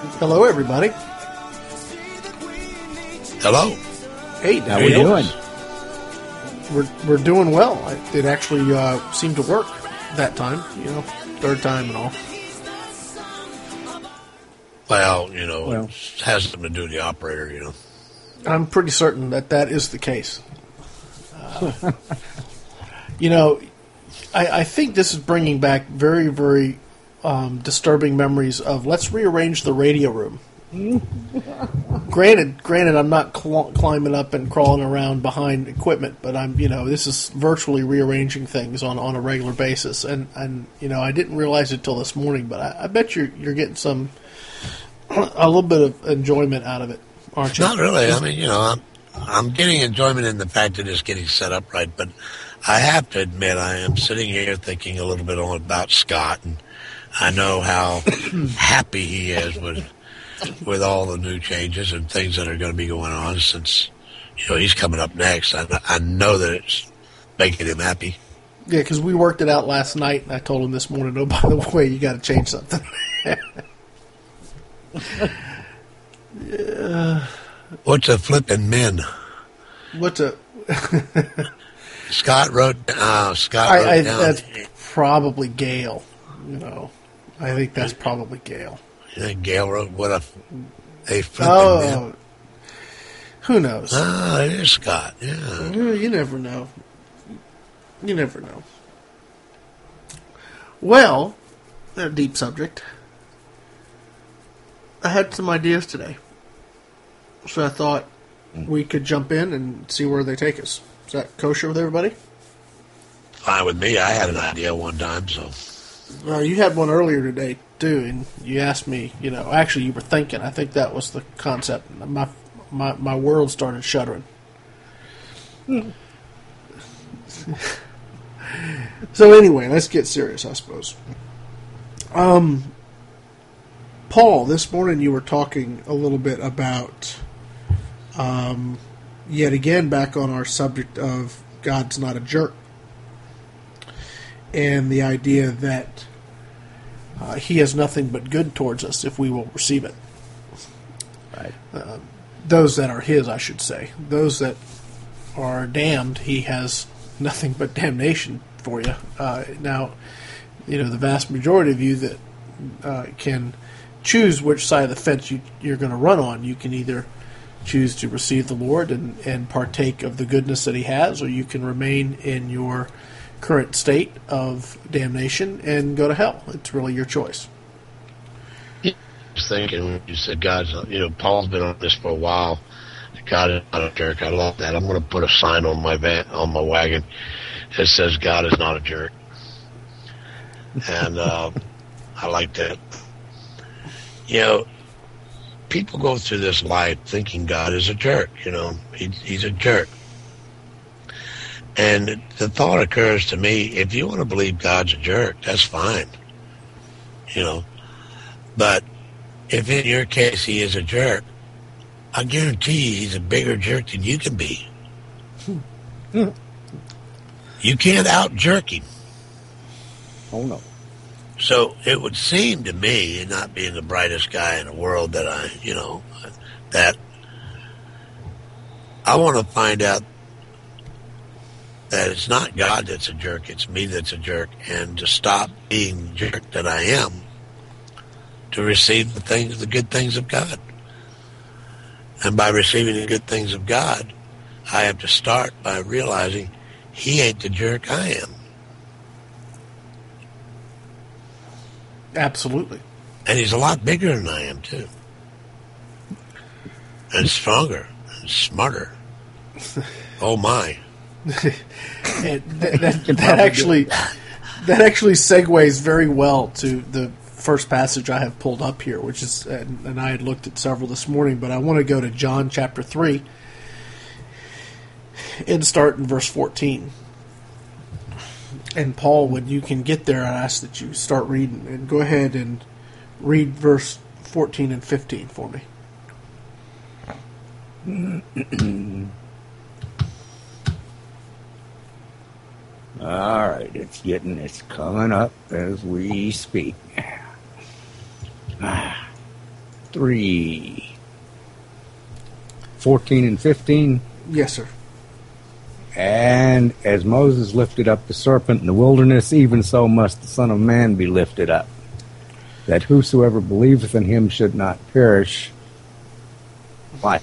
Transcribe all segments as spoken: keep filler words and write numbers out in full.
Hello, everybody. Hello. Hey, how we doing? We're we're doing well. It actually uh, seemed to work that time. You know, third time and all. Well, you know, Well. it has something to do with the operator. You know, I'm pretty certain that that is the case. Uh, you know, I, I think this is bringing back very, very um, disturbing memories of let's rearrange the radio room. granted, granted, I'm not cl- climbing up and crawling around behind equipment, but I'm, you know, this is virtually rearranging things on, on a regular basis, and, and you know, I didn't realize it till this morning, but I, I bet you're you're getting some a little bit of enjoyment out of it, aren't you? not really. I mean, you know, I'm I'm getting enjoyment in the fact that it's getting set up right, but I have to admit I am sitting here thinking a little bit about Scott, and I know how happy he is with. with all the new changes and things that are going to be going on since, you know, he's coming up next. I, I know that it's making him happy. Yeah, because we worked it out last night, and I told him this morning, oh, by the way, you got to change something. yeah. What's a flippin' min? What's a... Scott wrote, uh, Scott wrote I, I, down. That's probably Gail, you know. I think that's probably Gail. You think Gail wrote what a, a flippin' Oh, min? who knows? Ah, it is Scott, yeah. Uh, You never know. You never know. Well, a deep subject. I had some ideas today. So I thought we could jump in and see where they take us. Is that kosher with everybody? Fine with me. I had an idea one time, so. Well, you had one earlier today, too, and you asked me, you know, actually you were thinking. I think that was the concept. My my, my world started shuddering. So anyway, let's get serious, I suppose. Um, Paul, this morning you were talking a little bit about, um, yet again, back on our subject of God's not a jerk. And the idea that uh, he has nothing but good towards us if we will receive it. Right. Uh, those that are his, I should say. Those that are damned, he has nothing but damnation for you. Uh, now, you know, the vast majority of you that uh, can choose which side of the fence you, you're going to run on. You can either choose to receive the Lord and, and partake of the goodness that he has, or you can remain in your current state of damnation and go to hell. It's really your choice. I was thinking when you said God's, you know, Paul's been on this for a while. God is not a jerk. I love that. I'm going to put a sign on my van, on my wagon that says God is not a jerk. And uh, I like that. You know, people go through this life thinking God is a jerk. You know, he, he's a jerk. And the thought occurs to me, if you want to believe God's a jerk, that's fine. You know, but if in your case he is a jerk, I guarantee you he's a bigger jerk than you can be. You can't out-jerk him. Oh, no. So it would seem to me, not being the brightest guy in the world, that I, you know, that I want to find out that it's not God that's a jerk, it's me that's a jerk, and to stop being the jerk that I am, to receive the things, the good things of God. And by receiving the good things of God, I have to start by realizing he ain't the jerk I am. Absolutely. And he's a lot bigger than I am, too. And stronger and smarter. Oh, my. And that, that, that actually that actually segues very well to the first passage I have pulled up here, which is, and, and I had looked at several this morning, but I want to go to John chapter three and start in verse fourteen. And Paul, when you can get there, I ask that you start reading, and go ahead and read verse fourteen and fifteen for me. All right, it's getting, it's coming up as we speak. three, fourteen and fifteen. Yes, sir. And as Moses lifted up the serpent in the wilderness, even so must the Son of Man be lifted up, that whosoever believeth in him should not perish. Why?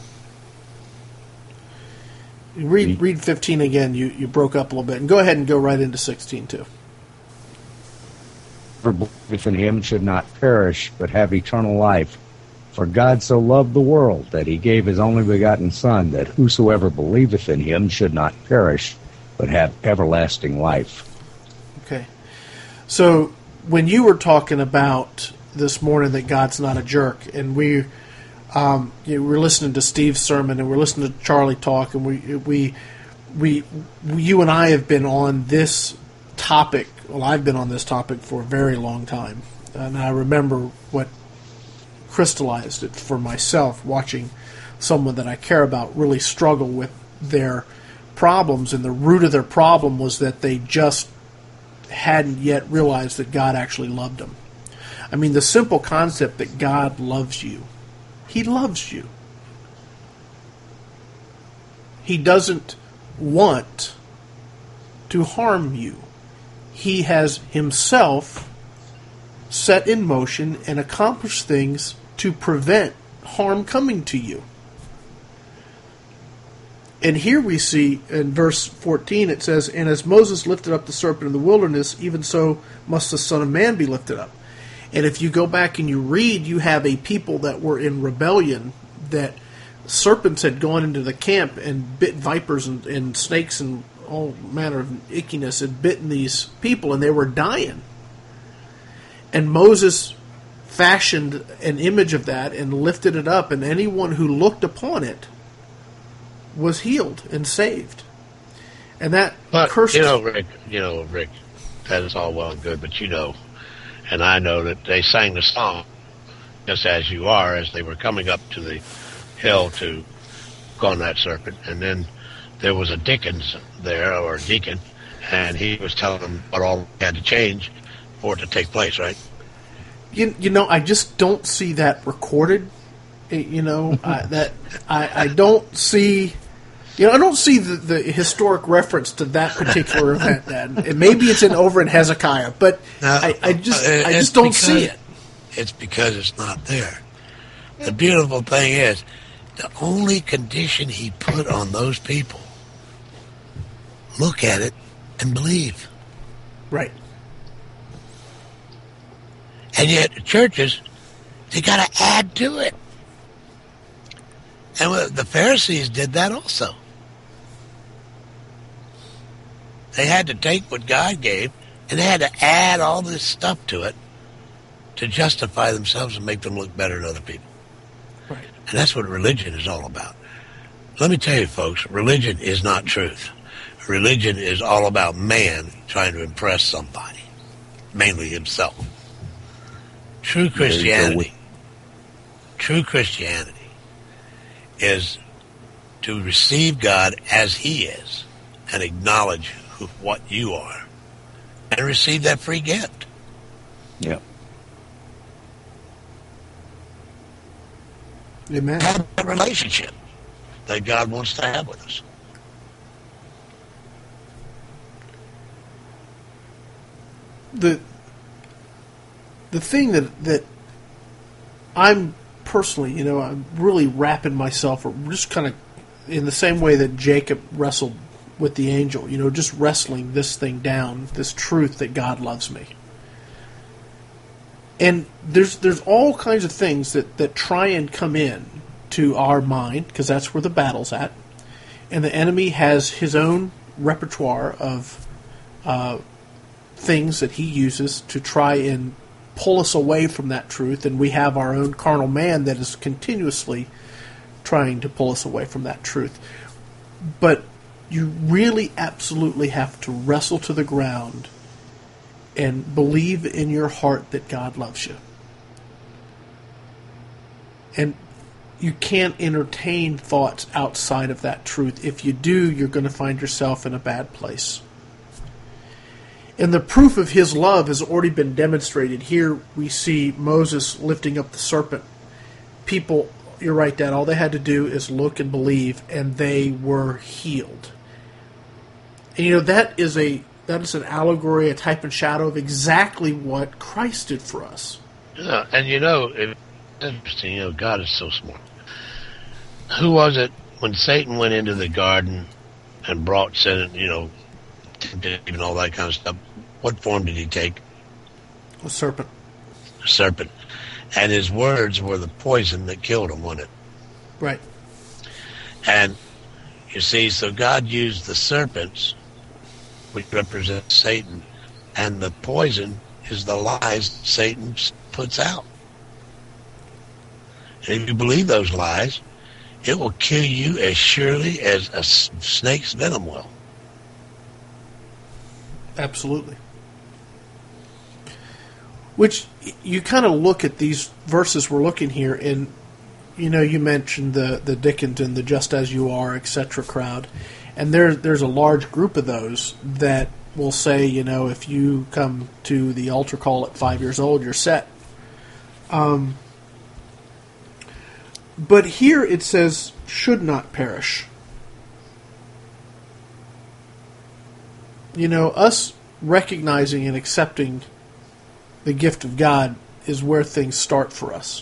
Read read fifteen again. You you broke up a little bit, and go ahead and go right into sixteen too. Whosoever believeth in him should not perish, but have eternal life. For God so loved the world that he gave his only begotten Son, that whosoever believeth in him should not perish, but have everlasting life. Okay. So when you were talking about this morning that God's not a jerk, and we um, you know, we're listening to Steve's sermon, and we're listening to Charlie talk, and we we we you and I have been on this topic. Well, I've been on this topic for a very long time, and I remember what crystallized it for myself, watching someone that I care about really struggle with their problems, and the root of their problem was that they just hadn't yet realized that God actually loved them. I mean, the simple concept that God loves you. He loves you. He doesn't want to harm you. He has himself set in motion and accomplished things to prevent harm coming to you. And here we see in verse fourteen, it says, "And as Moses lifted up the serpent in the wilderness, even so must the Son of Man be lifted up." And if you go back and you read, you have a people that were in rebellion, that serpents had gone into the camp and bit vipers and, and snakes and all manner of ickiness had bitten these people, and they were dying. And Moses fashioned an image of that and lifted it up, and anyone who looked upon it was healed and saved. And that but, cursed... You know, Rick, you know, Rick, that is all well and good, but you know, and I know that they sang the song, just as you are, as they were coming up to the hill to go on that serpent, and then there was a deacon there, or a deacon, and he was telling them what all had to change for it to take place, right? You, you know, I just don't see that recorded. You know, I, that I, I don't see... You know, I don't see the, the historic reference to that particular event. Then and maybe it's in over in Hezekiah, but now, I, I just uh, I just don't because, see it. It's because it's not there. The beautiful thing is, the only condition he put on those people: look at it and believe. Right. And yet, churches, they got to add to it. And the Pharisees did that also. They had to take what God gave, and they had to add all this stuff to it to justify themselves and make them look better than other people. Right. And that's what religion is all about. Let me tell you, folks, religion is not truth. Religion is all about man trying to impress somebody, mainly himself. True Christianity, true Christianity is to receive God as he is and acknowledge who, what you are and receive that free gift. Yep. Amen. Have a relationship that God wants to have with us. The the thing that that I'm personally, you know, I'm really wrapping myself, or just kind of in the same way that Jacob wrestled with the angel, you know, just wrestling this thing down, this truth that God loves me. And there's there's all kinds of things that, that try and come in to our mind, because that's where the battle's at. And the enemy has his own repertoire of uh, things that he uses to try and pull us away from that truth, and we have our own carnal man that is continuously trying to pull us away from that truth. But you really absolutely have to wrestle to the ground and believe in your heart that God loves you. And you can't entertain thoughts outside of that truth. If you do, you're going to find yourself in a bad place. And the proof of his love has already been demonstrated. Here we see Moses lifting up the serpent. people, you're right, Dad, all they had to do is look and believe, and they were healed. And, you know, that is a that is an allegory, a type and shadow of exactly what Christ did for us. Yeah, and, you know, it's interesting, you know, God is so smart. Who was it when Satan went into the garden and brought sin, you know, and all that kind of stuff? What form did he take? A serpent. A serpent. And his words were the poison that killed him, wasn't it? Right. And, you see, so God used the serpents, which represent Satan, and the poison is the lies Satan puts out. And if you believe those lies, it will kill you as surely as a snake's venom will. Absolutely. Which, you kind of look at these verses we're looking here, and, you know, you mentioned the, the Dickinson, the Just As You Are, et cetera crowd, and there, there's a large group of those that will say, you know, if you come to the altar call at five years old, you're set. Um, but here it says, should not perish. You know, us recognizing and accepting the gift of God is where things start for us.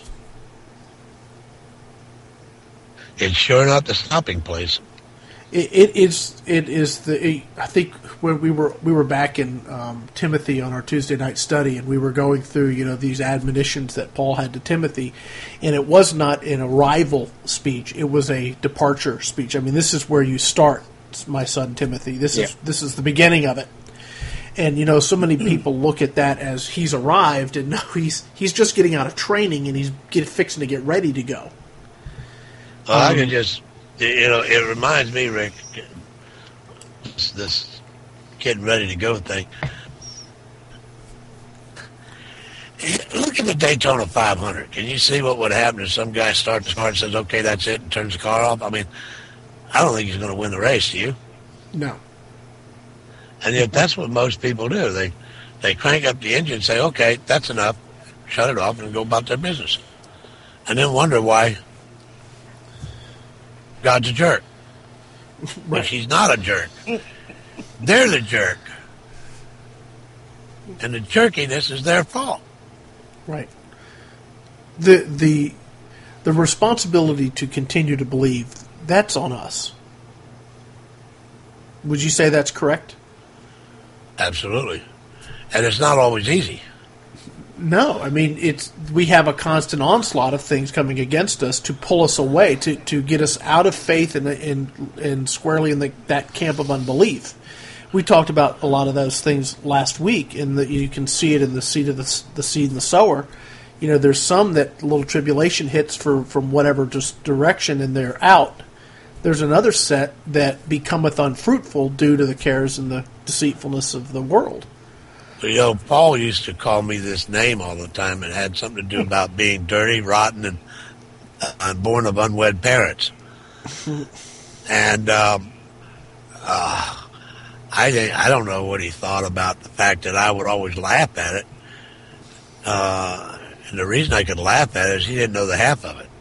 It's sure not the stopping place. It, it is. It is the. I think when we were we were back in um, Timothy on our Tuesday night study, and we were going through, you know, these admonitions that Paul had to Timothy, and it was not an arrival speech; it was a departure speech. I mean, this is where you start, my son Timothy. This is yeah. this is the beginning of it. And, you know, so many people look at that as he's arrived, and no, he's he's just getting out of training, and he's get, fixing to get ready to go. Well, um, I can just, you know, it reminds me, Rick, this, this getting ready to go thing. Look at the Daytona five hundred. Can you see what would happen if some guy starts the car and says, okay, that's it, and turns the car off? I mean, I don't think he's going to win the race, do you? No. And yet that's what most people do. They they crank up the engine and say, okay, that's enough, shut it off, and go about their business. And then wonder why God's a jerk. Right. But he's not a jerk. They're the jerk. And the jerkiness is their fault. Right. The the the responsibility to continue to believe, that's on us. Would you say that's correct? Absolutely. And it's not always easy. No, I mean, it's we have a constant onslaught of things coming against us to pull us away, to, to get us out of faith and and, and squarely in the, that camp of unbelief. We talked about a lot of those things last week, and the, you can see it in the seed of the, the seed and the sower. You know, there's some that little tribulation hits for from whatever just direction, and they're out. There's another set that becometh unfruitful due to the cares and the deceitfulness of the world. So, you know, Paul used to call me this name all the time. It had something to do about being dirty, rotten, and uh, born of unwed parents. And um, uh, I I don't know what he thought about the fact that I would always laugh at it. Uh, and the reason I could laugh at it is he didn't know the half of it.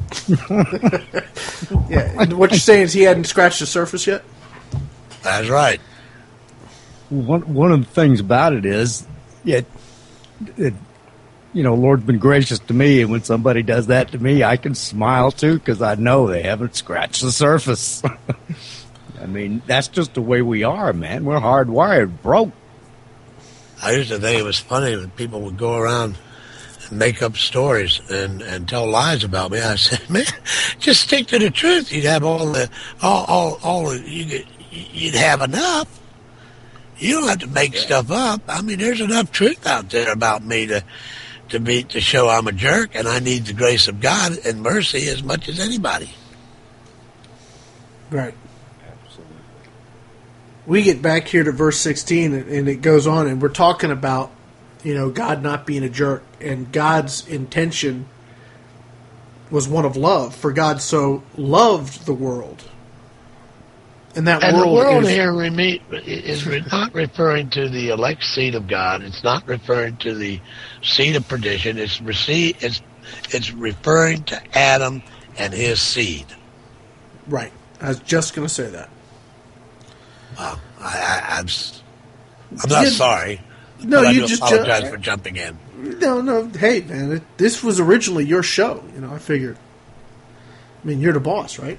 Yeah, what you're saying is he hadn't scratched the surface yet? That's right. One one of the things about it is, it, it, you know, Lord's been gracious to me, and when somebody does that to me, I can smile too, because I know they haven't scratched the surface. I mean, that's just the way we are, man. We're hardwired, broke. I used to think it was funny when people would go around and make up stories and, and tell lies about me. I said, man, just stick to the truth. You'd have all the all all all you you'd have enough. You don't have to make yeah. stuff up. I mean, there's enough truth out there about me to to be to show I'm a jerk, and I need the grace of God and mercy as much as anybody. Right. Absolutely. We get back here to verse sixteen, and it goes on, and we're talking about, you know, God not being a jerk, and God's intention was one of love. For God so loved the world. And that and world, the world is, here re- is re- not referring to the elect seed of God. It's not referring to the seed of perdition. It's, rece- it's It's referring to Adam and his seed. Right. I was just going to say that. Wow. I, I, I'm, I'm not Yeah. sorry. No, but I you do just apologize ju- for jumping in. No, no. Hey, man, it, this was originally your show. You know, I figured. I mean, you're the boss, right?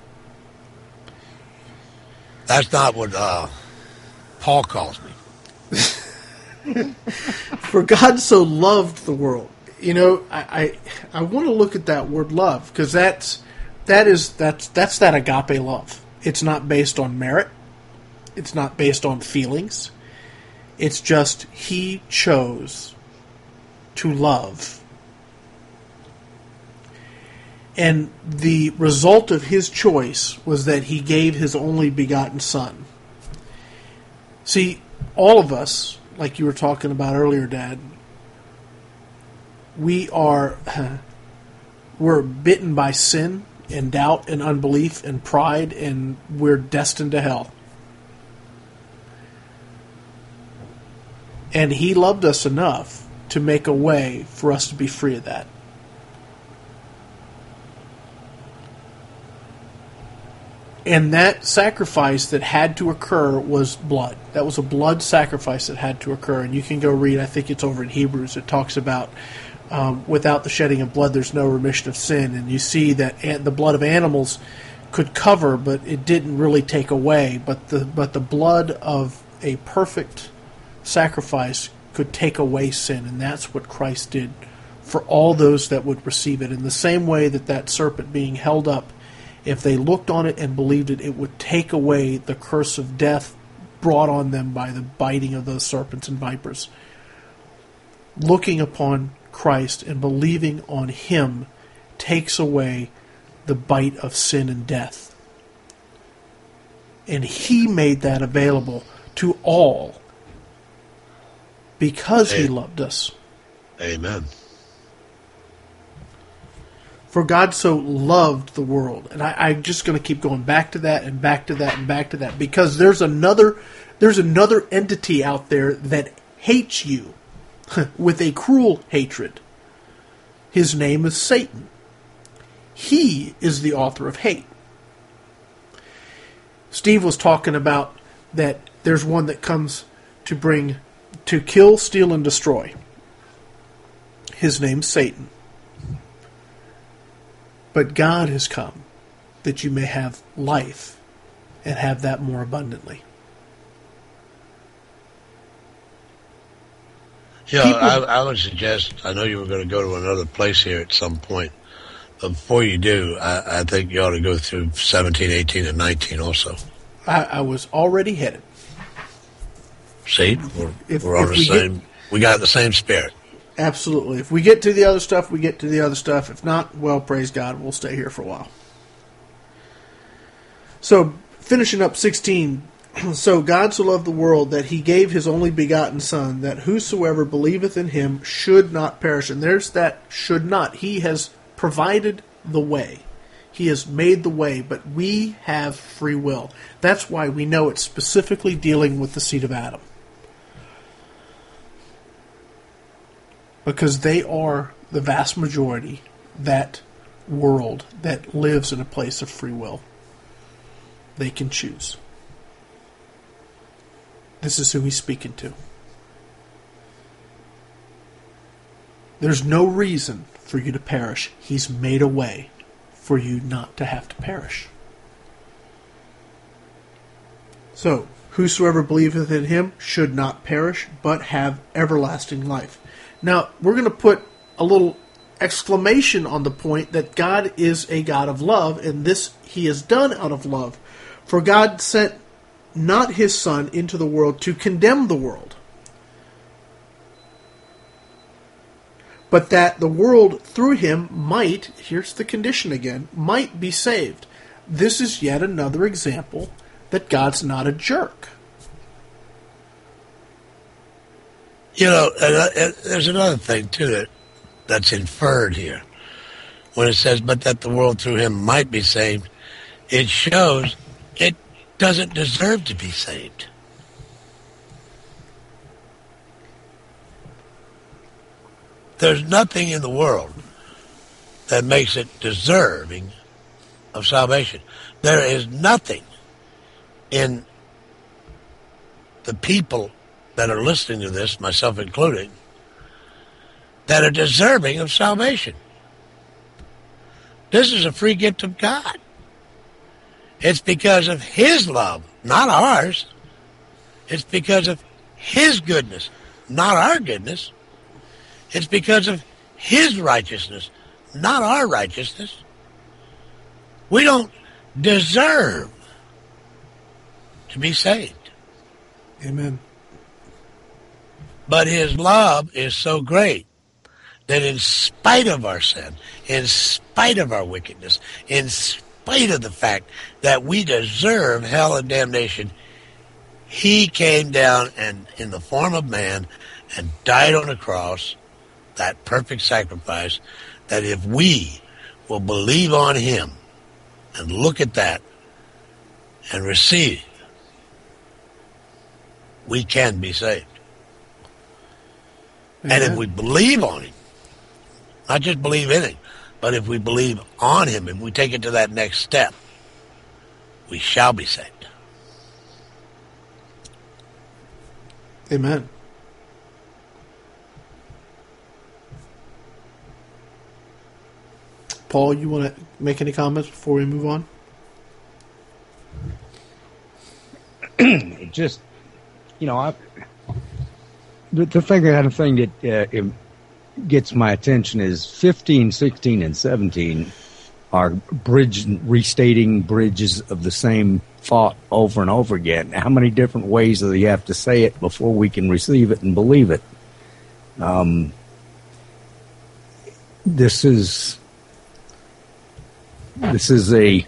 That's not what uh, Paul calls me. For God so loved the world. You know, I I, I want to look at that word love because that's that is that's that's that agape love. It's not based on merit. It's not based on feelings. It's just he chose to love. And the result of his choice was that he gave his only begotten son. See, all of us, like you were talking about earlier, Dad, we are, we're bitten by sin and doubt and unbelief and pride, and we're destined to hell. And he loved us enough to make a way for us to be free of that. And that sacrifice that had to occur was blood. That was a blood sacrifice that had to occur. And you can go read, I think it's over in Hebrews, it talks about um, without the shedding of blood there's no remission of sin. And you see that an- the blood of animals could cover, but it didn't really take away. But the but the blood of a perfect sacrifice could take away sin. And that's what Christ did for all those that would receive it. In the same way that that serpent being held up, if they looked on it and believed it, it would take away the curse of death brought on them by the biting of those serpents and vipers. Looking upon Christ and believing on him takes away the bite of sin and death. And he made that available to all because he loved us. Amen. For God so loved the world. And I, I'm just going to keep going back to that and back to that and back to that. Because there's another there's another entity out there that hates you with a cruel hatred. His name is Satan. He is the author of hate. Steve was talking about that there's one that comes to bring, to kill, steal, and destroy. His name's Satan. But God has come that you may have life and have that more abundantly. Yeah, People- I, I would suggest, I know you were going to go to another place here at some point, but before you do, I, I think you ought to go through seventeen, eighteen, and nineteen also. I, I was already headed. See, we're, If- we're on if the we get- same, we got the same spirit. Absolutely. If we get to the other stuff, we get to the other stuff. If not, well, praise God, we'll stay here for a while. So, finishing up sixteen. So God so loved the world that he gave his only begotten Son, that whosoever believeth in him should not perish. And there's that should not. He has provided the way. He has made the way, but we have free will. That's why we know it's specifically dealing with the seed of Adam. Because they are the vast majority, that world that lives in a place of free will. They can choose. This is who he's speaking to. There's no reason for you to perish. He's made a way for you not to have to perish. So, whosoever believeth in him should not perish, but have everlasting life. Now, we're going to put a little exclamation on the point that God is a God of love, and this he has done out of love. For God sent not his Son into the world to condemn the world, but that the world through him might, here's the condition again, might be saved. This is yet another example that God's not a jerk. You know, and, uh, and there's another thing, too, that that's inferred here. When it says, but that the world through him might be saved, it shows it doesn't deserve to be saved. There's nothing in the world that makes it deserving of salvation. There is nothing in the people that are listening to this, myself included, that are deserving of salvation. This is a free gift of God. It's because of His love, not ours. It's because of His goodness, not our goodness. It's because of His righteousness, not our righteousness. We don't deserve to be saved. Amen. But His love is so great that in spite of our sin, in spite of our wickedness, in spite of the fact that we deserve hell and damnation, He came down and in the form of man and died on the cross, that perfect sacrifice, that if we will believe on Him and look at that and receive, we can be saved. Amen. And if we believe on Him, not just believe in Him, but if we believe on Him, if we take it to that next step, we shall be saved. Amen. Paul, you want to make any comments before we move on? It just, you know, I, the, the thing, the kind of thing that uh, it gets my attention is fifteen, sixteen, and seventeen are bridge restating bridges of the same thought over and over again. How many different ways do you have to say it before we can receive it and believe it? Um, this is this is a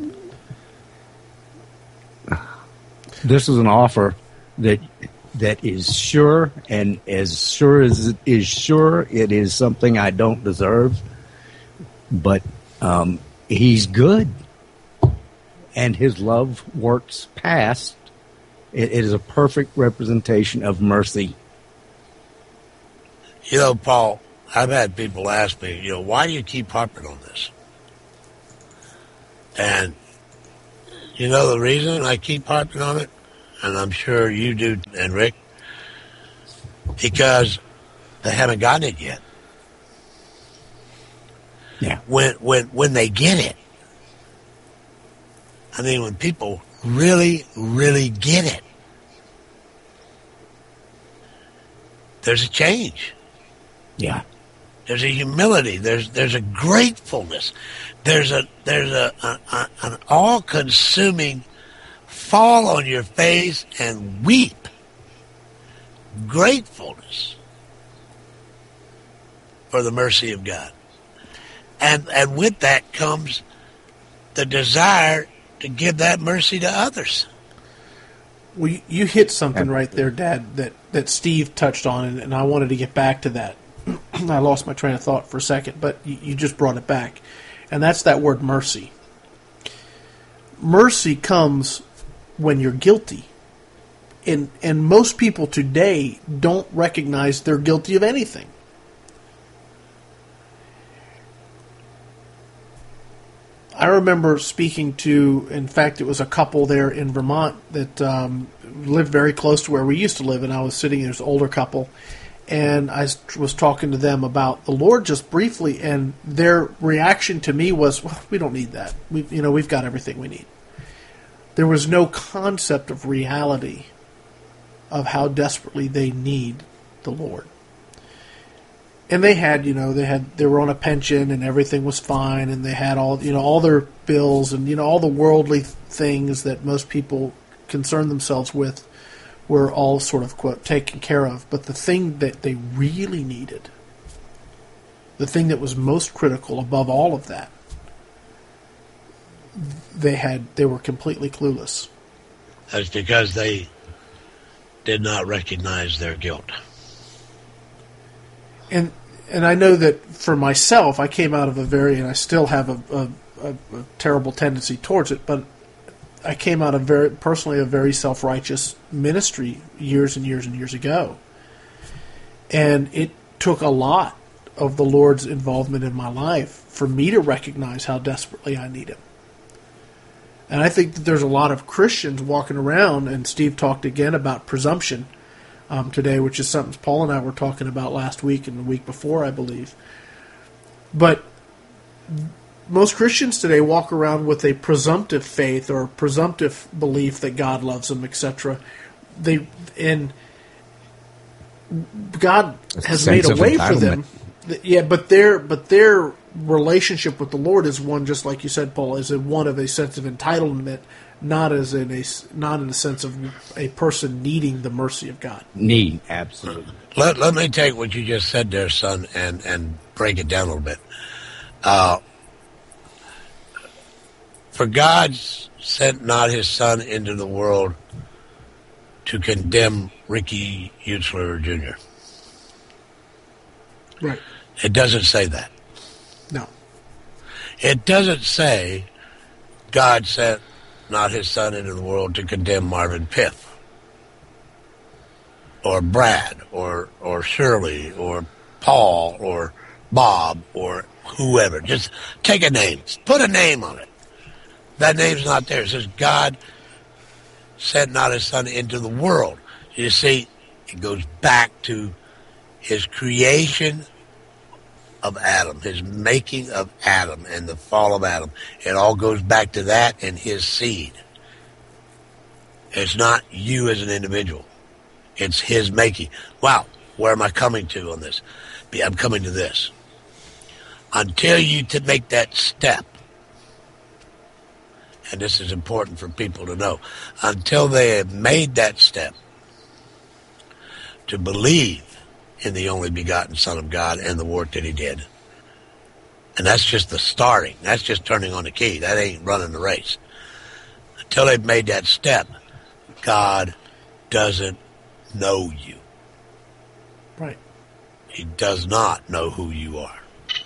this is an offer that that is sure, and as sure as it is sure, it is something I don't deserve. But um, He's good, and His love works past. It, it is a perfect representation of mercy. You know, Paul, I've had people ask me, you know, why do you keep harping on this? And you know the reason I keep harping on it? And I'm sure you do, and Rick, because they haven't gotten it yet. Yeah. When when when they get it, I mean, when people really, really get it, there's a change. Yeah. There's a humility. There's there's a gratefulness. There's a there's a, a, a an all-consuming fall on your face and weep. Gratefulness for the mercy of God. And and with that comes the desire to give that mercy to others. Well, you, you hit something right there, Dad, that, that Steve touched on, and, and I wanted to get back to that. I lost my train of thought for a second, but you, you just brought it back. And that's that word mercy. Mercy comes when you're guilty. And, and most people today don't recognize they're guilty of anything. I remember speaking to, in fact, it was a couple there in Vermont that um, lived very close to where we used to live, and I was sitting there, this older couple, and I was talking to them about the Lord just briefly, and their reaction to me was, well, we don't need that. We, you know, we've got everything we need. There was no concept of reality of how desperately they need the Lord. And they had, you know, they had, they were on a pension and everything was fine, and they had all, you know, all their bills and, you know, all the worldly things that most people concern themselves with were all sort of, quote, taken care of. But the thing that they really needed, the thing that was most critical above all of that, they had, they were completely clueless. That's because they did not recognize their guilt. And and I know that for myself, I came out of a very, and I still have a, a, a, a terrible tendency towards it, but I came out of very, personally, a very self-righteous ministry years and years and years ago. And it took a lot of the Lord's involvement in my life for me to recognize how desperately I need Him. And I think that there's a lot of Christians walking around, and Steve talked again about presumption um, today, which is something Paul and I were talking about last week and the week before, I believe. But most Christians today walk around with a presumptive faith or presumptive belief that God loves them, et cetera. They and God has made a way for them. Yeah, but their but their relationship with the Lord is one, just like you said, Paul, is one of a sense of entitlement, not as in a not in a sense of a person needing the mercy of God. Need, absolutely. Let Let me take what you just said there, son, and and break it down a little bit. Uh, for God sent not His Son into the world to condemn Ricky Utzler Junior Right. It doesn't say that. No. It doesn't say God sent not His Son into the world to condemn Marvin Piff or Brad or or Shirley or Paul or Bob or whoever. Just take a name. Put a name on it. That name's not there. It says God sent not His Son into the world. You see, it goes back to His creation of Adam, His making of Adam and the fall of Adam. It all goes back to that and His seed. It's not you as an individual. It's His making. Wow, where am I coming to on this? I'm coming to this. Until you to make that step, and this is important for people to know, until they have made that step to believe in the only begotten Son of God and the work that He did. And that's just the starting. That's just turning on the key. That ain't running the race. Until they've made that step, God doesn't know you. Right. He does not know who you are.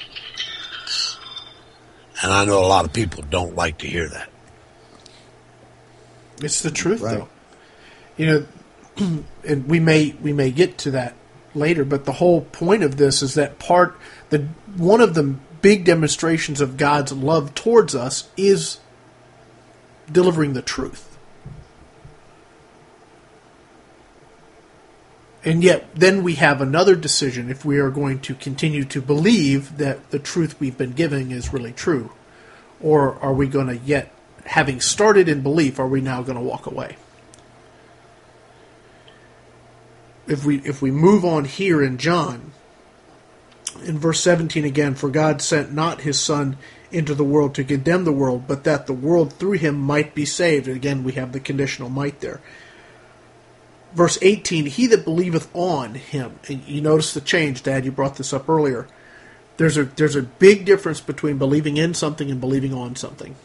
And I know a lot of people don't like to hear that. It's the truth, Right. though. You know, and we may we may get to that later, but the whole point of this is that part the one of the big demonstrations of God's love towards us is delivering the truth. And yet then we have another decision if we are going to continue to believe that the truth we've been giving is really true, or are we going to yet, having started in belief, are we now going to walk away? If we if we move on here in John, in verse seventeen again, for God sent not His Son into the world to condemn the world, but that the world through Him might be saved. And again, we have the conditional might there. Verse eighteen, he that believeth on Him. And you notice the change, Dad, you brought this up earlier. There's a there's a big difference between believing in something and believing on something.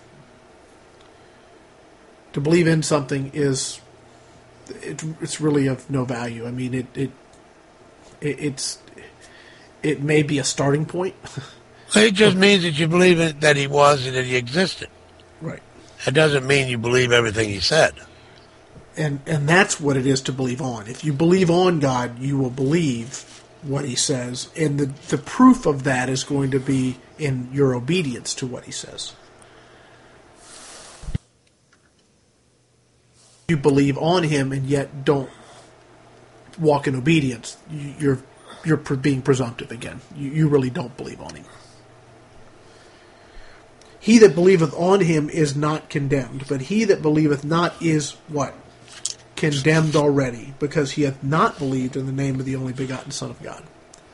To believe in something is it, it's really of no value. I mean, it it, it it's it may be a starting point. It just means that you believe it, that He was and that He existed. Right. It doesn't mean you believe everything He said. And and that's what it is to believe on. If you believe on God, you will believe what He says. And the, the proof of that is going to be in your obedience to what He says. You believe on Him and yet don't walk in obedience, you're you're being presumptive again. You, you really don't believe on Him. He that believeth on Him is not condemned, but he that believeth not is what? Condemned already, because he hath not believed in the name of the only begotten Son of God.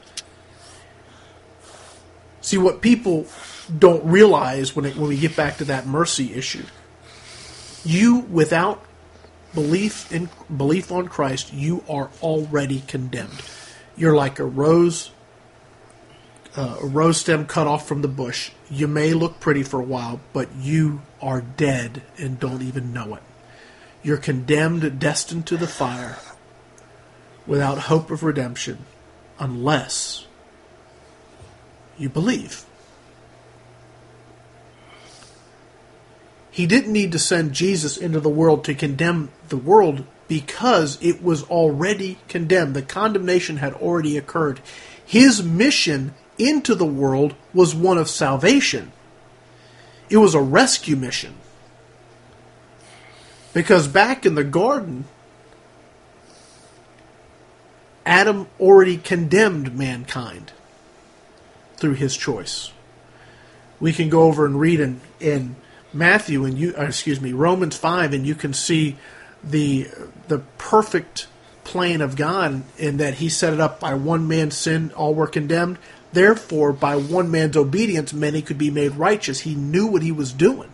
See, what people don't realize when it, when we get back to that mercy issue, you, without belief in belief on Christ, you are already condemned. You're like a rose, uh, a rose stem cut off from the bush. You may look pretty for a while, but you are dead and don't even know it. You're condemned, destined to the fire, without hope of redemption, unless you believe. He didn't need to send Jesus into the world to condemn the world because it was already condemned. The condemnation had already occurred. His mission into the world was one of salvation. It was a rescue mission. Because back in the garden, Adam already condemned mankind through his choice. We can go over and read in, in Matthew and you, uh, excuse me, Romans five, and you can see the the perfect plan of God in that he set it up by one man's sin, all were condemned. Therefore, by one man's obedience, many could be made righteous. He knew what he was doing.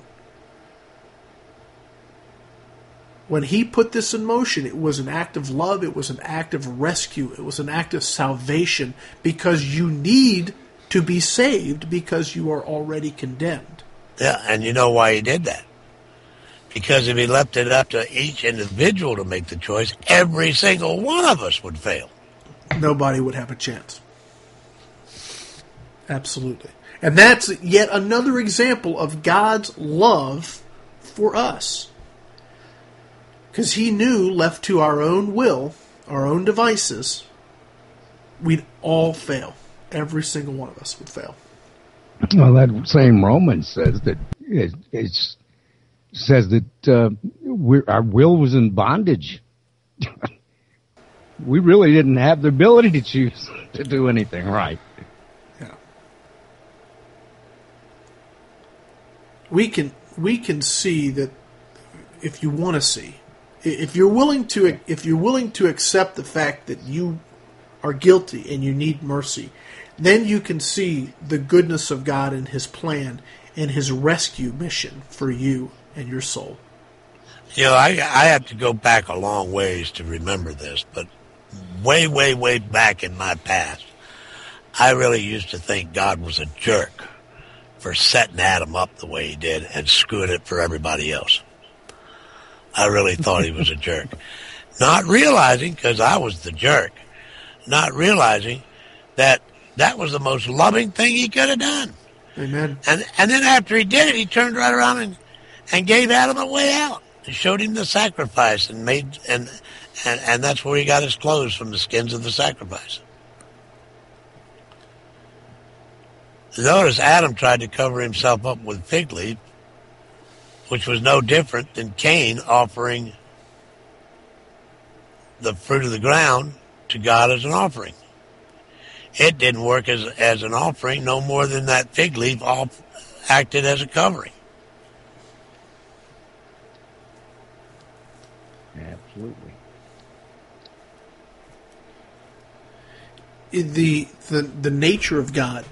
When he put this in motion, it was an act of love, it was an act of rescue, it was an act of salvation, because you need to be saved because you are already condemned. Yeah, and you know why he did that? Because if he left it up to each individual to make the choice, every single one of us would fail. Nobody would have a chance. Absolutely. And that's yet another example of God's love for us. Because he knew, left to our own will, our own devices, we'd all fail. Every single one of us would fail. Well, that same Romans says that it it's, says that uh, we're, our will was in bondage. We really didn't have the ability to choose to do anything right. Yeah. We can we can see that if you want to see, if you're willing to if you're willing to accept the fact that you are guilty and you need mercy, then you can see the goodness of God and his plan and his rescue mission for you and your soul. You know, I, I have to go back a long ways to remember this, but way, way, way back in my past, I really used to think God was a jerk for setting Adam up the way he did and screwing it for everybody else. I really thought he was a jerk. Not realizing, because I was the jerk, not realizing that that was the most loving thing he could have done. Amen. And and then after he did it, he turned right around and, and gave Adam a way out. He showed him the sacrifice and made and, and and that's where he got his clothes, from the skins of the sacrifice. Notice Adam tried to cover himself up with fig leaf, which was no different than Cain offering the fruit of the ground to God as an offering. It didn't work as as an offering no more than that fig leaf off, acted as a covering. Absolutely. The the the nature of God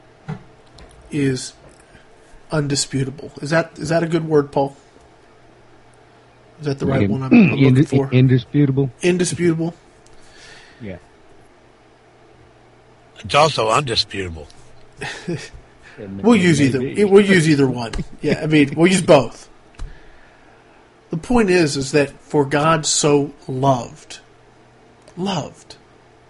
is undisputable. Is that is that a good word, Paul? Is that the right In, one I'm, I'm looking indis- for? Indisputable. Indisputable. Yeah. It's also undisputable. We'll use either. We'll use either one. Yeah, I mean, we'll use both. The point is, is that for God so loved, loved.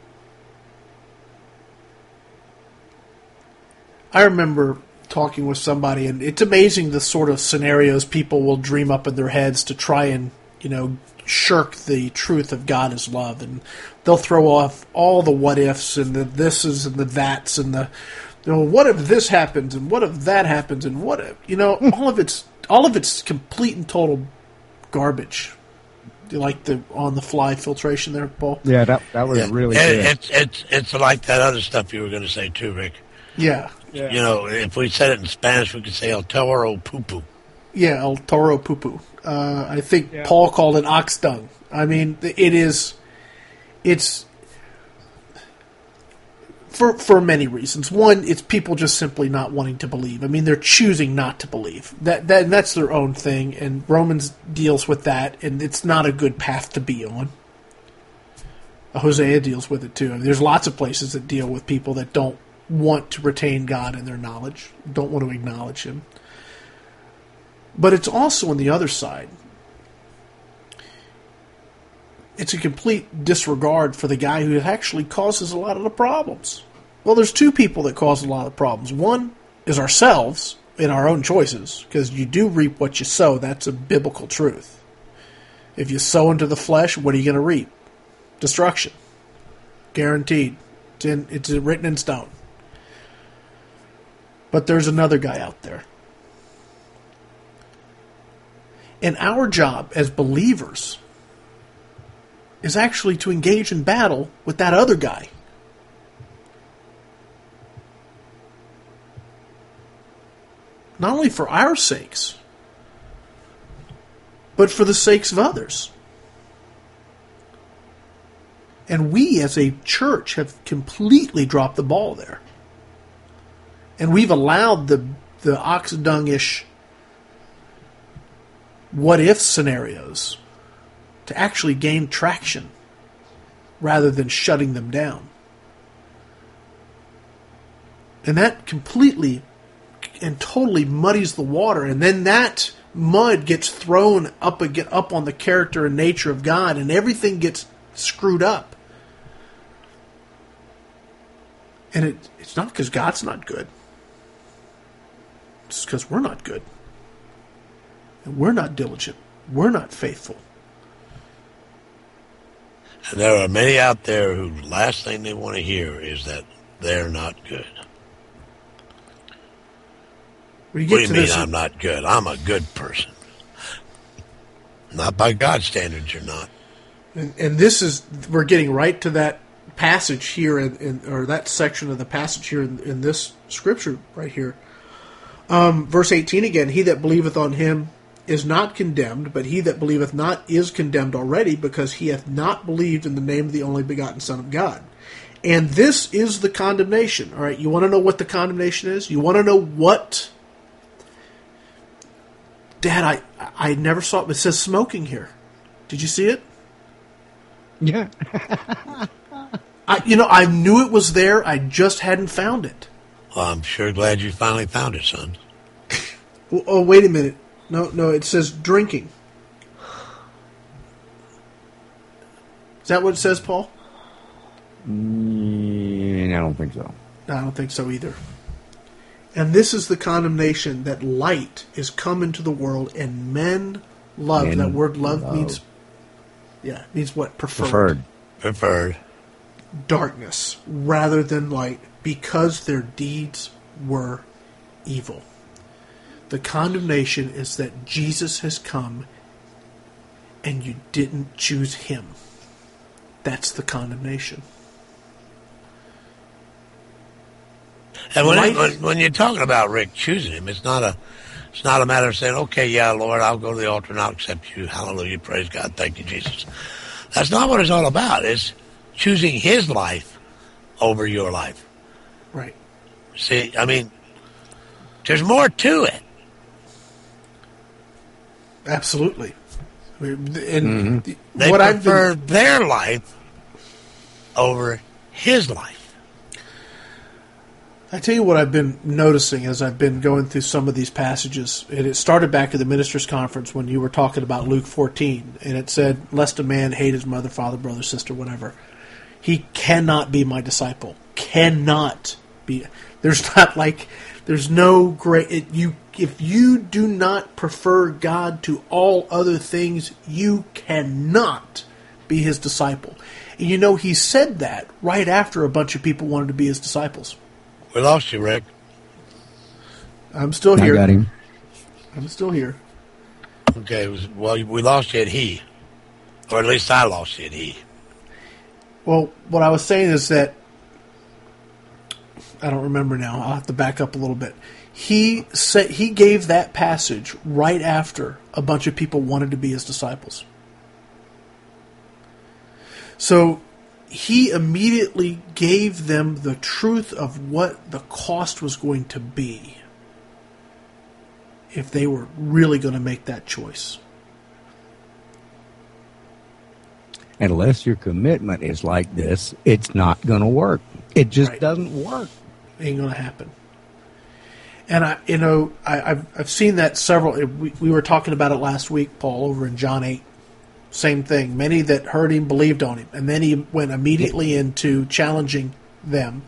I remember talking with somebody, and it's amazing the sort of scenarios people will dream up in their heads to try and, you know, shirk the truth of God as love, and they'll throw off all the what ifs and the thises and the that's and the, you know, what if this happens and what if that happens and what if, you know, all of it's all of it's complete and total garbage. Do you like the on the fly filtration there, Paul? Yeah, that that was Yeah. really It- good. It's it's it's like that other stuff you were going to say too, Rick. Yeah, Yeah. You know, if we said it in Spanish, we could say el toro poo poo. yeah, El Toro Poo Poo. Uh, I think Yeah. Paul called it ox dung. I mean, it is, it's for for many reasons. One, it's people just simply not wanting to believe. I mean, they're choosing not to believe. That that that's their own thing, and Romans deals with that, and it's not a good path to be on. Hosea deals with it too. I mean, there's lots of places that deal with people that don't want to retain God in their knowledge, don't want to acknowledge Him. But it's also on the other side. It's a complete disregard for the guy who actually causes a lot of the problems. Well, there's two people that cause a lot of problems. One is ourselves in our own choices, because you do reap what you sow. That's a biblical truth. If you sow into the flesh, what are you going to reap? Destruction. Guaranteed. It's, in, it's written in stone. But there's another guy out there. And our job as believers is actually to engage in battle with that other guy. Not only for our sakes, but for the sakes of others. And we as a church have completely dropped the ball there. And we've allowed the the ox-dung-ish what-if scenarios to actually gain traction rather than shutting them down. And that completely and totally muddies the water, and then that mud gets thrown up again, up on the character and nature of God, and everything gets screwed up. And it, it's not because God's not good. It's because we're not good. And we're not diligent. We're not faithful. And there are many out there who the last thing they want to hear is that they're not good. When you what get do you to mean this, I'm not good? I'm a good person. Not by God's standards, you're not. And, and this is, we're getting right to that passage here, in, in, or that section of the passage here in, in this scripture right here. Um, verse eighteen again, he that believeth on him is not condemned, but he that believeth not is condemned already, because he hath not believed in the name of the only begotten Son of God. And this is the condemnation. All right, you want to know what the condemnation is? You want to know what... Dad, I I never saw it, but it says smoking here. Did you see it? Yeah. I, you know, I knew it was there. I just hadn't found it. Well, I'm sure glad you finally found it, son. Well, oh, wait a minute. No, no, it says drinking. Is that what it says, Paul? Mm, I don't think so. I don't think so either. And this is the condemnation, that light is come into the world, and men love. Men that word love, love. means, yeah, means what? Preferred. Preferred. Preferred. Darkness rather than light, because their deeds were evil. The condemnation is that Jesus has come and you didn't choose him. That's the condemnation. And when, Light- when when you're talking about Rick choosing him, it's not a it's not a matter of saying, okay, yeah, Lord, I'll go to the altar and I'll accept you. Hallelujah, praise God, thank you, Jesus. That's not what it's all about. It's choosing his life over your life. Right. See, I mean, there's more to it. Absolutely. And Mm-hmm. They what I've prefer been, their life over his life. I tell you what I've been noticing as I've been going through some of these passages, and it started back at the ministers' conference when you were talking about Luke fourteen, and it said, lest a man hate his mother, father, brother, sister, whatever. He cannot be my disciple. Cannot be. There's not like, there's no great, it, you, if you do not prefer God to all other things, you cannot be his disciple. And you know, he said that right after a bunch of people wanted to be his disciples. We lost you, Rick. I'm still here. I got him. I'm still here. Okay, it was, well, we lost you at he. Or at least I lost you at he. Well, what I was saying is that, I don't remember now. I'll have to back up a little bit. He said he gave that passage right after a bunch of people wanted to be his disciples. So he immediately gave them the truth of what the cost was going to be if they were really going to make that choice. Unless your commitment is like this, it's not going to work. It just Right. doesn't work. Ain't going to happen. And I, you know, I, I've I've seen that several. We, we were talking about it last week, Paul, over in John eight. Same thing. Many that heard him believed on him, and then he went immediately into challenging them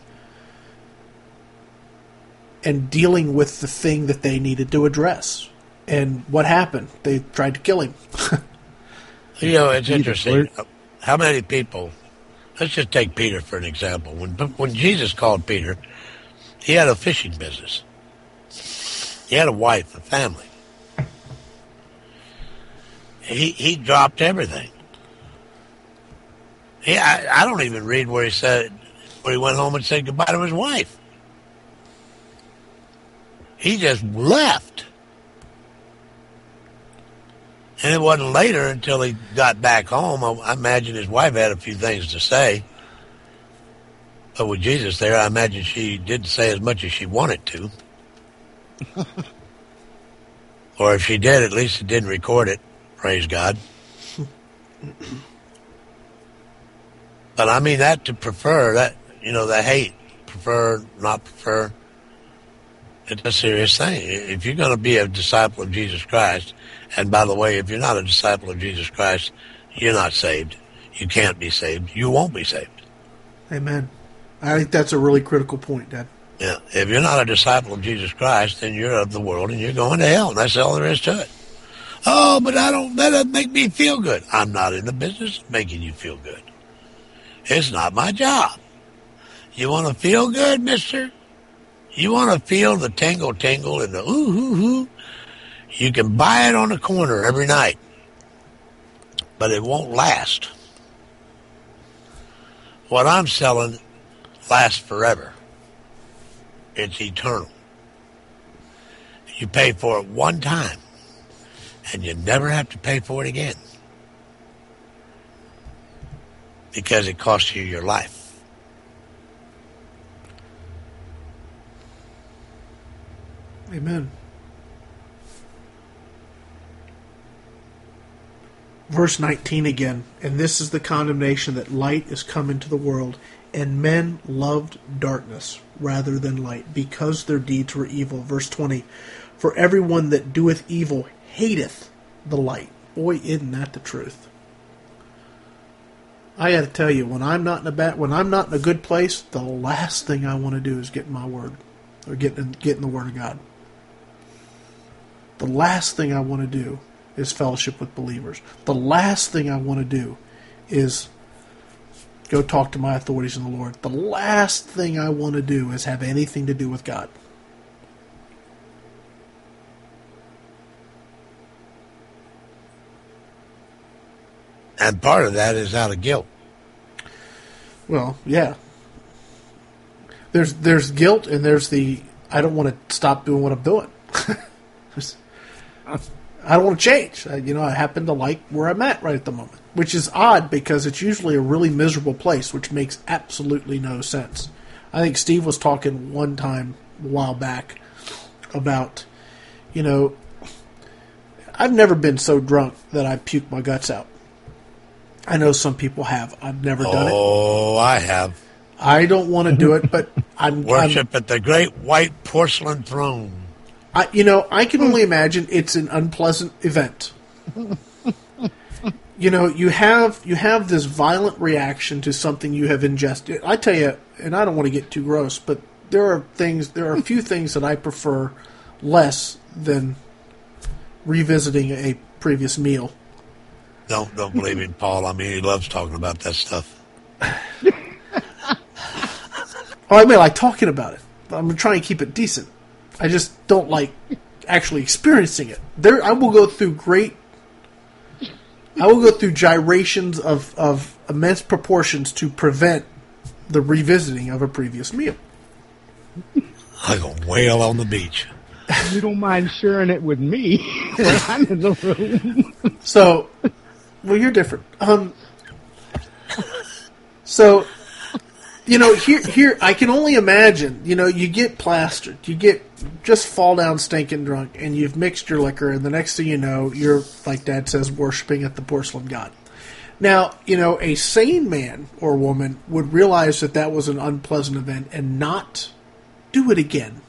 and dealing with the thing that they needed to address. And what happened? They tried to kill him. You know, it's Peter, interesting. where- How many people, let's just take Peter for an example. When when Jesus called Peter, he had a fishing business. He had a wife, a family. He he dropped everything. He, I, I don't even read where he said where he went home and said goodbye to his wife. He just left. And it wasn't later until he got back home. I, I imagine his wife had a few things to say. But with Jesus there, I imagine she didn't say as much as she wanted to. Or if she did, at least it didn't record it. Praise God. But I mean that to prefer, that, you know, the hate, prefer, not prefer, it's a serious thing. If you're going to be a disciple of Jesus Christ, and by the way, if you're not a disciple of Jesus Christ, you're not saved. You can't be saved. You won't be saved. Amen. I think that's a really critical point, Dad. Yeah. If you're not a disciple of Jesus Christ, then you're of the world and you're going to hell, and that's all there is to it. Oh, but I don't, that doesn't make me feel good. I'm not in the business of making you feel good. It's not my job. You want to feel good, mister? You want to feel the tingle tingle and the ooh hoo hoo? You can buy it on the corner every night, but it won't last. What I'm selling lasts forever. It's eternal. You pay for it one time, and you never have to pay for it again because it costs you your life. Amen. Verse nineteen again, and this is the condemnation that light is come into the world, and men loved darkness rather than light, because their deeds were evil. Verse twenty, for everyone that doeth evil hateth the light. Boy, isn't that the truth? I got to tell you, when I'm not in a bad, when I'm not in a good place, the last thing I want to do is get in my word, or get in, get in the Word of God. The last thing I want to do is fellowship with believers. The last thing I want to do is go talk to my authorities in the Lord. The last thing I want to do is have anything to do with God. And part of that is out of guilt. Well, yeah. There's there's guilt, and there's the I don't want to stop doing what I'm doing. I don't want to change. I, you know, I happen to like where I'm at right at the moment, which is odd because it's usually a really miserable place, which makes absolutely no sense. I think Steve was talking one time a while back about, you know, I've never been so drunk that I puke my guts out. I know some people have. I've never done it. Oh, I have. I don't want to do it, but I'm worship I'm, at the great white porcelain throne. I, you know, I can only imagine it's an unpleasant event. You know, you have you have this violent reaction to something you have ingested. I tell you, and I don't want to get too gross, but there are things, there are a few things that I prefer less than revisiting a previous meal. Don't don't believe him, Paul. I mean, he loves talking about that stuff. Oh, I mean, I like talking about it. I'm trying to keep it decent. I just don't like actually experiencing it. There, I will go through great. I will go through gyrations of, of immense proportions to prevent the revisiting of a previous meal. Like a whale on the beach. You don't mind sharing it with me when I'm in the room. So, well, you're different. Um, so, you know, here, here, I can only imagine, you know, you get plastered, you get just fall down stinking drunk, and you've mixed your liquor, and the next thing you know, you're, like Dad says, worshiping at the porcelain god. Now, you know, a sane man or woman would realize that that was an unpleasant event and not do it again.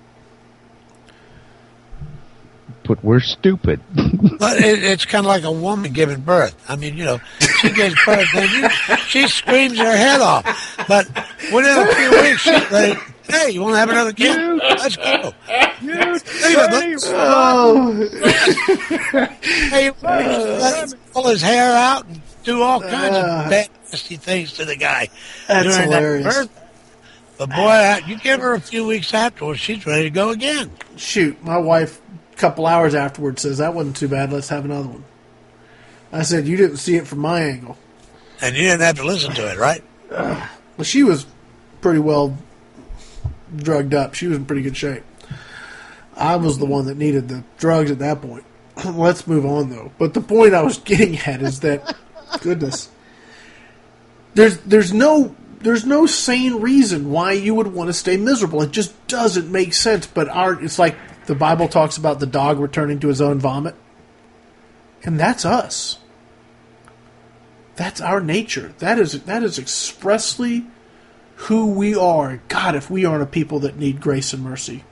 But we're stupid. But it, it's kind of like a woman giving birth. I mean, you know, she gives birth, and you, she screams her head off. But within a few weeks, she's ready. Hey, you want to have another kid? Let's go. Anyway, Oh. hey, let him pull his hair out and do all kinds uh, of bad, nasty things to the guy that's during hilarious. that birth. But boy, you give her a few weeks afterwards, she's ready to go again. Shoot, my wife, a couple hours afterwards, says, that wasn't too bad, let's have another one. I said, you didn't see it from my angle. And you didn't have to listen to it, right? Uh, well, she was pretty well drugged up. She was in pretty good shape. I was the one that needed the drugs at that point. Let's move on, though. But the point I was getting at is that, goodness, there's there's no there's no sane reason why you would want to stay miserable. It just doesn't make sense. But our it's like the Bible talks about the dog returning to his own vomit, and that's us. That's our nature. That is that is expressly who we are. God, if we aren't a people that need grace and mercy.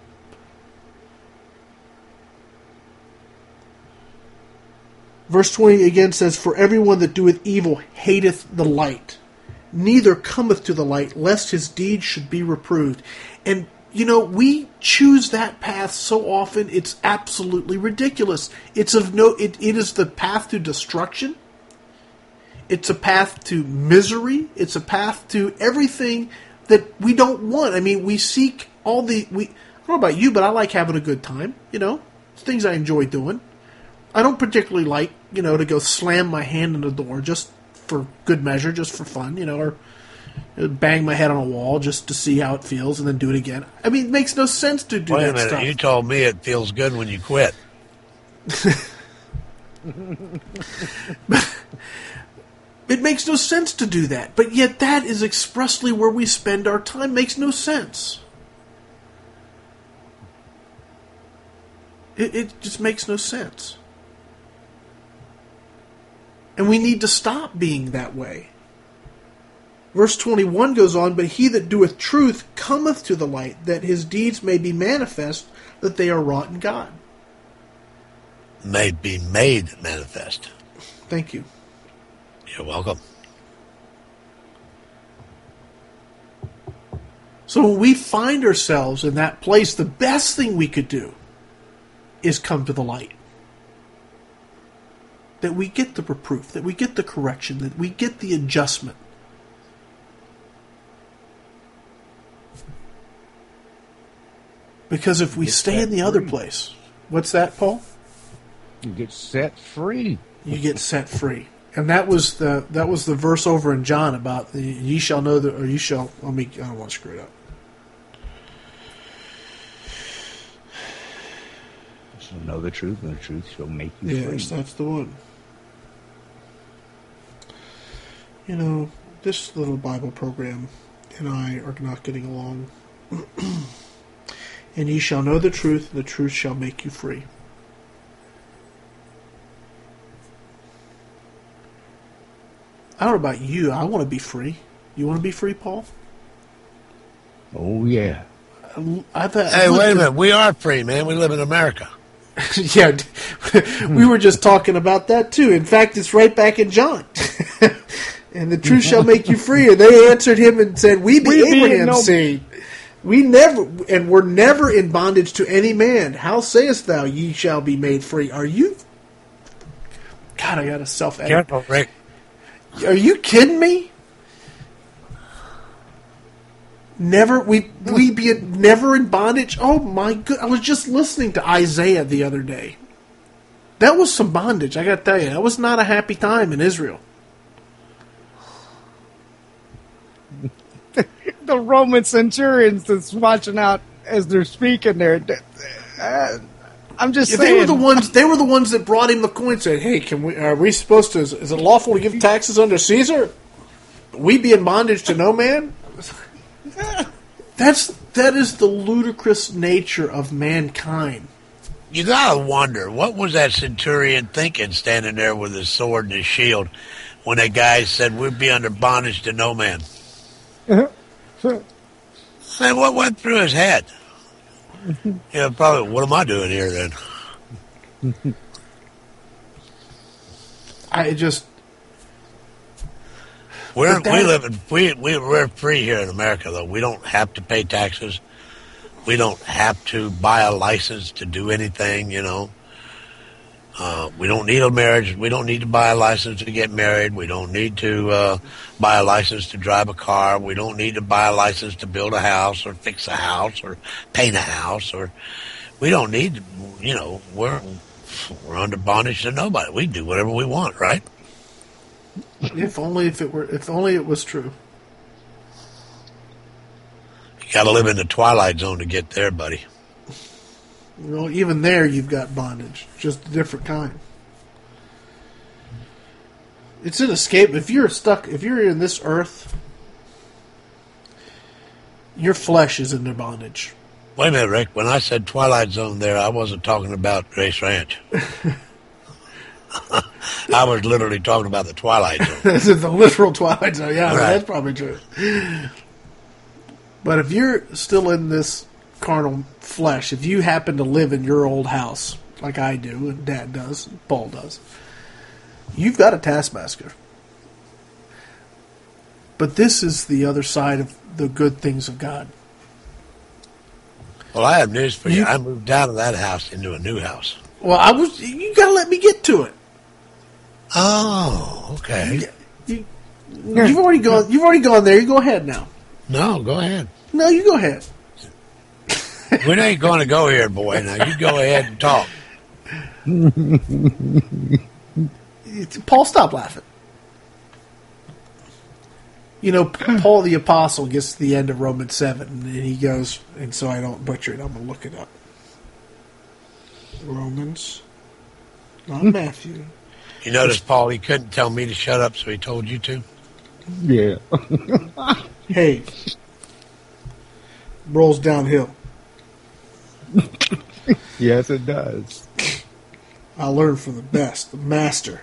Verse twenty again says, for everyone that doeth evil hateth the light, neither cometh to the light, lest his deeds should be reproved. And, you know, we choose that path so often, it's absolutely ridiculous. It's of no, it, it is the path to destruction. It's a path to misery. It's a path to everything that we don't want. I mean, we seek all the, we, I don't know about you, but I like having a good time, you know. It's things I enjoy doing. I don't particularly like, you know, to go slam my hand in the door just for good measure, just for fun, you know, or bang my head on a wall just to see how it feels and then do it again. I mean, it makes no sense to do Wait that a minute, stuff. you told me it feels good when you quit. It makes no sense to do that, but yet that is expressly where we spend our time. Makes no sense. It, it just makes no sense. And we need to stop being that way. Verse twenty-one goes on, but he that doeth truth cometh to the light, that his deeds may be manifest, that they are wrought in God. May be made manifest. Thank you. You're welcome. So when we find ourselves in that place, the best thing we could do is come to the light. That we get the reproof, that we get the correction, that we get the adjustment. Because if we stay in the other place, what's that, Paul? You get set free. You get set free. And that was the that was the verse over in John about the, ye shall know that, or you shall, let me, I don't want to screw it up. You shall know the truth, and the truth shall make you Yes, free. Yes, that's the one. You know, this little Bible program and I are not getting along. And ye shall know the truth, and the truth shall make you free. I don't know about you. I want to be free. You want to be free, Paul? Oh, yeah. I've, I've Hey, wait a minute. We are free, man. We live in America. Yeah, we were just talking about that, too. In fact, it's right back in John. And the truth shall make you free. And they answered him and said, we be We be Abraham's no- seed. We never, and we're never in bondage to any man. How sayest thou, ye shall be made free? Are you? God, I got a self-edit. Careful, Rick. Are you kidding me? Never, we we be never in bondage. Oh my good! I was just listening to Isaiah the other day. That was some bondage. I got to tell you, that was not a happy time in Israel. The Roman centurions that's watching out as they're speaking there. Uh, I'm just Yeah, saying. they were the ones. They were the ones that brought him the coin. And said, "Hey, can we? Are we supposed to? Is, is it lawful to give taxes under Caesar? We be in bondage to no man." That's that is the ludicrous nature of mankind. You gotta wonder, what was that centurion thinking standing there with his sword and his shield when that guy said, we'd be under bondage to no man? And what went through his head? Yeah, probably, what am I doing here then? I just We're But that- we live in, we we we're free here in America though. We don't have to pay taxes. We don't have to buy a license to do anything. You know, Uh, we don't need a marriage. We don't need to buy a license to get married. We don't need to uh, buy a license to drive a car. We don't need to buy a license to build a house or fix a house or paint a house. Or we don't need to, you know, we're we're under bondage to nobody. We do whatever we want, right? If only if it were, if only it was true. You got to live in the twilight zone to get there, buddy. Well, even there, you've got bondage, just a different kind. It's an escape. If you're stuck, if you're in this earth, your flesh is in bondage. Wait a minute, Rick. When I said twilight zone there, I wasn't talking about Grace Ranch. I was literally talking about the twilight zone. This is the literal twilight zone. Yeah, right. That's probably true. But if you're still in this carnal flesh, if you happen to live in your old house, like I do, and Dad does, and Paul does, you've got a taskmaster. But this is the other side of the good things of God. Well, I have news for you. You- I moved out of that house into a new house. Well, I was. You got to let me get to it. Oh, okay. You, you've already gone. You've already gone there. You go ahead now. No, go ahead. No, you go ahead. We ain't going to go here, boy. Now, you go ahead and talk. It's, Paul, stop laughing. You know, Paul the Apostle gets to the end of Romans seven, and he goes, and so I don't butcher it, I'm going to look it up. Romans, not Matthew. You notice, Paul, he couldn't tell me to shut up, so he told you to? Yeah. Hey, rolls downhill. Yes, it does. I learned from the best, the master.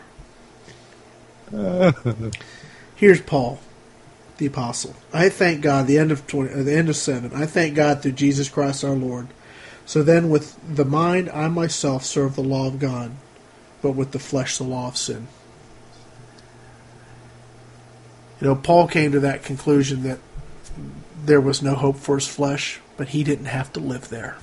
Here's Paul, the apostle. I thank God. The end of twenty, uh, the end of seven. I thank God through Jesus Christ our Lord. So then, with the mind, I myself serve the law of God, but with the flesh, the law of sin. You know, Paul came to that conclusion that there was no hope for his flesh, but he didn't have to live there.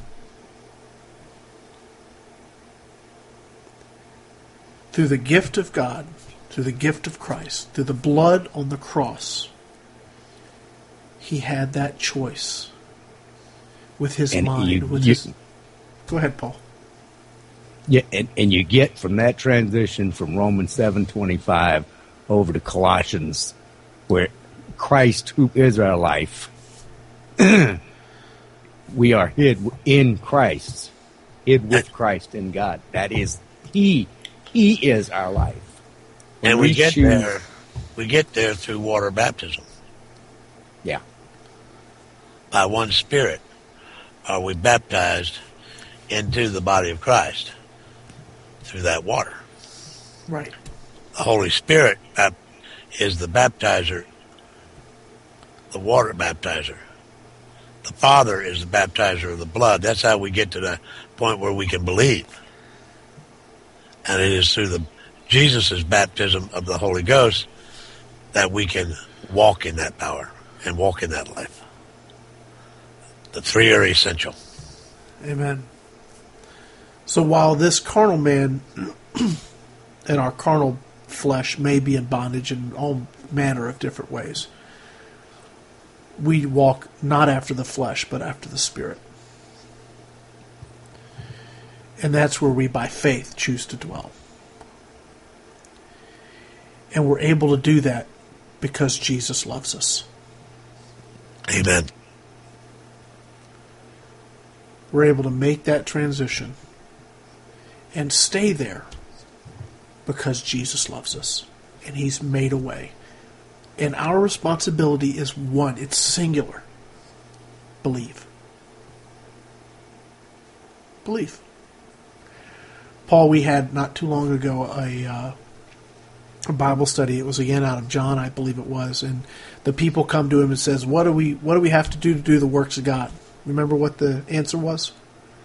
Through the gift of God, through the gift of Christ, through the blood on the cross, he had that choice with his And mind. you- with you- his... Go ahead, Paul. Yeah, and, and you get from that transition from Romans seven twenty-five over to Colossians, where Christ, who is our life, we are hid in Christ, hid with Christ in God. That is, He, He is our life. When And we, get choose- there. We get there through water baptism. Yeah. By one Spirit are we baptized into the body of Christ through that water. Right. The Holy Spirit bap- is the baptizer, the water baptizer. The Father is the baptizer of the blood. That's how we get to the point where we can believe. And it is through the Jesus' baptism of the Holy Ghost that we can walk in that power and walk in that life. The three are essential. Amen. So while this carnal man and our carnal flesh may be in bondage in all manner of different ways, we walk not after the flesh, but after the Spirit. And that's where we, by faith, choose to dwell. And we're able to do that because Jesus loves us. Amen. We're able to make that transition and stay there because Jesus loves us and He's made a way. And our responsibility is one, it's singular. Believe. Believe. Paul, we had not too long ago a, uh, a Bible study. It was again out of John, I believe it was, and the people come to him and says, "What do we what do we have to do to do the works of God?" Remember what the answer was?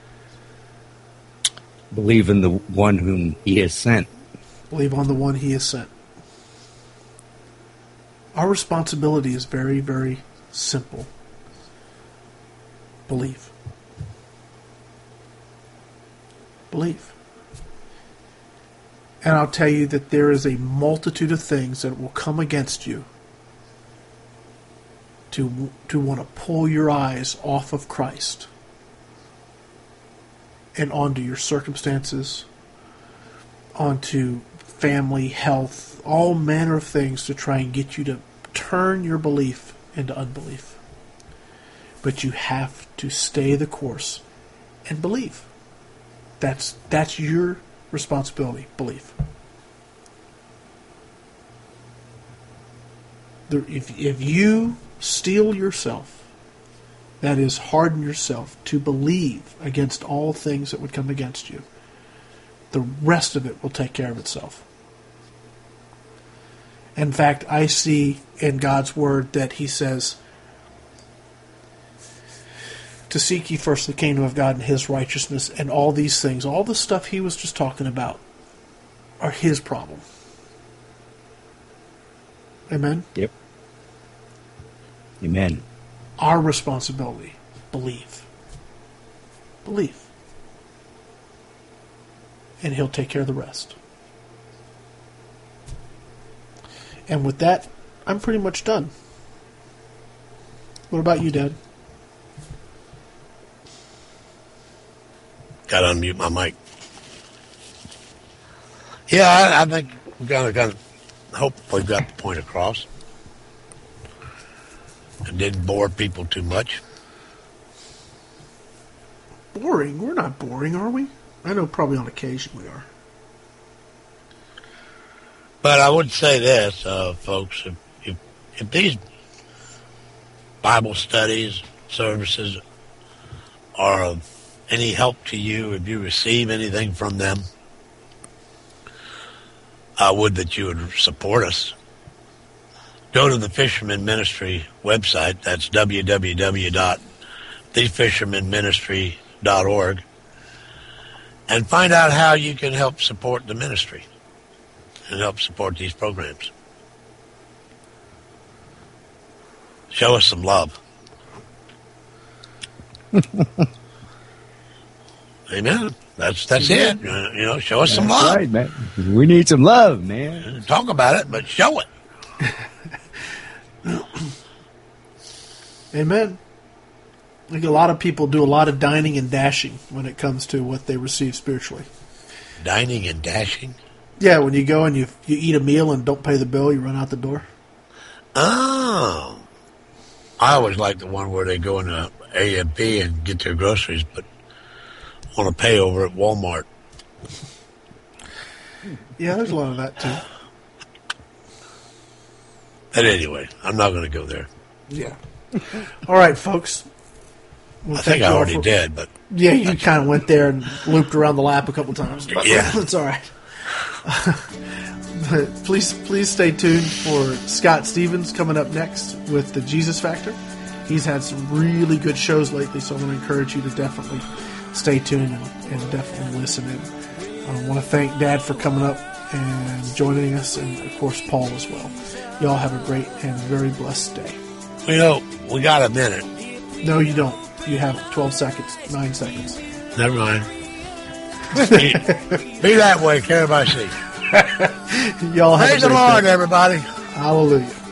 Believe in the one whom He has sent. Believe on the one He has sent. Our responsibility is very, very simple. Believe. Believe. And I'll tell you that there is a multitude of things that will come against you to to want to pull your eyes off of Christ and onto your circumstances, onto family, health, all manner of things to try and get you to turn your belief into unbelief. But you have to stay the course and believe. That's that's your responsibility, believe. The, if if you steel yourself, that is, harden yourself to believe against all things that would come against you, the rest of it will take care of itself. In fact, I see in God's Word that He says, to seek ye first the kingdom of God and His righteousness, and all these things, all the stuff He was just talking about, are His problem. Amen? Yep. Amen. Our responsibility, believe. Believe. And He'll take care of the rest. And with that, I'm pretty much done. What about you, Dad? Got to unmute my mic. Yeah, I, I think we've got to hopefully got the point across. It didn't bore people too much. Boring? We're not boring, are we? I know probably on occasion we are. But I would say this, uh, folks, if, if, if these Bible studies, services are of any help to you, if you receive anything from them, I would that you would support us. Go to the Fisherman Ministry website. That's w w w dot the fisherman ministry dot org, and find out how you can help support the ministry and help support these programs. Show us some love. Amen. That's that's it. You know, show us That's some love. right, man. We need some love, man. Talk about it, but show it. Amen. I think a lot of people do a lot of dining and dashing when it comes to what they receive spiritually. Dining and dashing? Yeah, when you go and you you eat a meal and don't pay the bill, you run out the door. Oh. I always like the one where they go into A and P and get their groceries, but want to pay over at Walmart. Yeah, there's a lot of that too. But anyway, I'm not going to go there. Yeah. All right, folks. We'll I think I already for, did, but... Yeah, you kind of went there and looped around the lap a couple times. But yeah. It's all right. But please, please stay tuned for Scott Stevens coming up next with the Jesus Factor. He's had some really good shows lately, so I want to encourage you to definitely stay tuned and, and definitely listen in. I want to thank Dad for coming up and joining us, and, of course, Paul as well. Y'all have a great and very blessed day. You know, we got a minute. No, you don't. You have twelve seconds, nine seconds. Never mind. be, be that way, care by sea. Y'all have Praise a the great Lord, day. everybody. Hallelujah.